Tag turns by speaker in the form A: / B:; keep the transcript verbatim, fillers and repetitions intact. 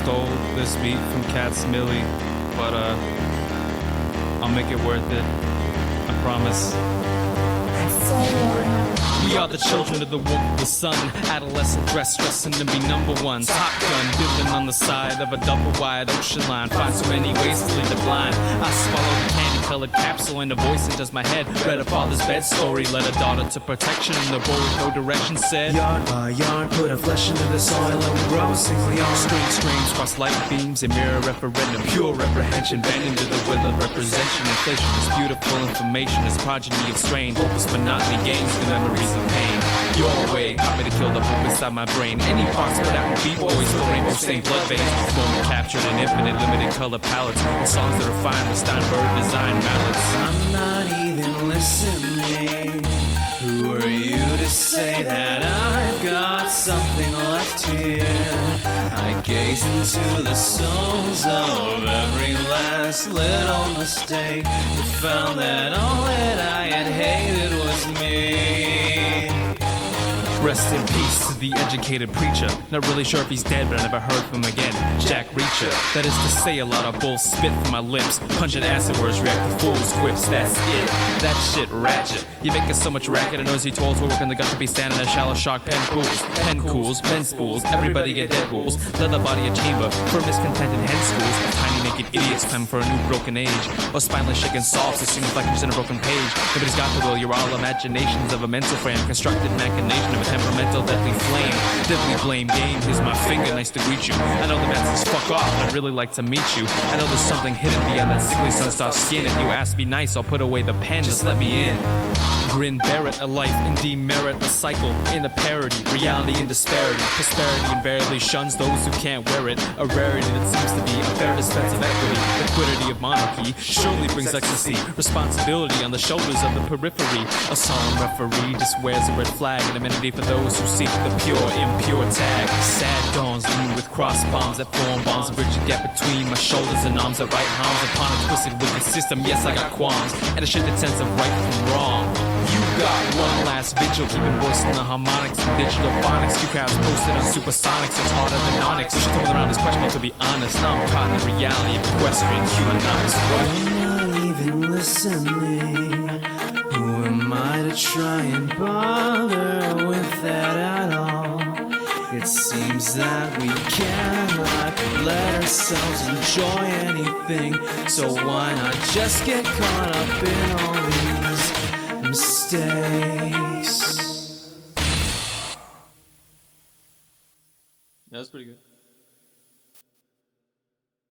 A: stole this beat from Cats Millie, but uh, I'll make it worth it. I promise. We are the children of the wolf of the sun. Adolescent dress, stressing to be number one. Top gun, building on the side of a double wide ocean line. Find so many ways to lead the blind. I swallow the candy-colored capsule and a voice enters my head. Read a father's bed story, led a daughter to protection. And the boy with no direction said,
B: yarn by yarn, put a flesh into the soil and we grow a single yarn.
A: Strange streams cross light beams, a mirror referendum. Pure reprehension, bending to the will of representation. Inflation is beautiful information, is progeny of strain. Hopeless monotony gains the memories of pain. Your way, caught me to kill the hope inside my brain. Any parts put out in beat boys, the rainbow stained blood veins. Moment captured in infinite limited color palettes. And songs that are fine with Steinberg design mallets.
B: I'm not even listening. Who are you to say that I've got something left here? I gaze into the souls of every last little mistake, and found that all that I had hated was me.
A: Rest in peace to the educated preacher. Not really sure if he's dead, but I never heard from him again. Jack Reacher. That is to say, a lot of bull spit from my lips. Pungent acid words react to fool's quips. That's it. That shit ratchet. You make us so much racket and noisy tolls. We're working the gut to be standing in shallow shark pen pools. Pen cools, pen spools. Everybody get dead rules. Leather body a chamber for miscontented hen schools. Of tiny naked idiots time for a new broken age. Or spineless shaken softs. It seems like you're in a broken page. Nobody's got the will. You're all imaginations of a mental frame. Constructed machination of a temperamental deadly flame. Deadly blame game, here's my finger, nice to greet you. I know the answer's fuck off, I'd really like to meet you. I know there's something hidden beyond that sickly sunstar skin. If you ask me nice, I'll put away the pen, just let me in. Grin, bear it, a life, and demerit a cycle in a parody, reality and disparity. Prosperity invariably shuns those who can't wear it. A rarity that seems to be a fair dispense of equity. Liquidity of monarchy surely brings ecstasy. Responsibility on the shoulders of the periphery. A solemn referee just wears a red flag, an amenity for those who seek the pure, impure tag. Sad dawns lean with cross bombs that form bombs. A bridge a gap between my shoulders and arms that right arms upon a twisted wicked system. Yes, I got qualms and a shifted sense of right from wrong. You got one last vigil, keeping voicing the harmonics and digital phonics. Two crowds posted on supersonics, it's harder than onyx. She told around is questionable to be honest. Now I'm caught in the reality of equestrian humanoids.
B: I'm not even listening. Who am I to try and bother with that at all? It seems that we cannot let ourselves enjoy anything. So why not just get caught up in all these mistakes?
A: That was pretty good.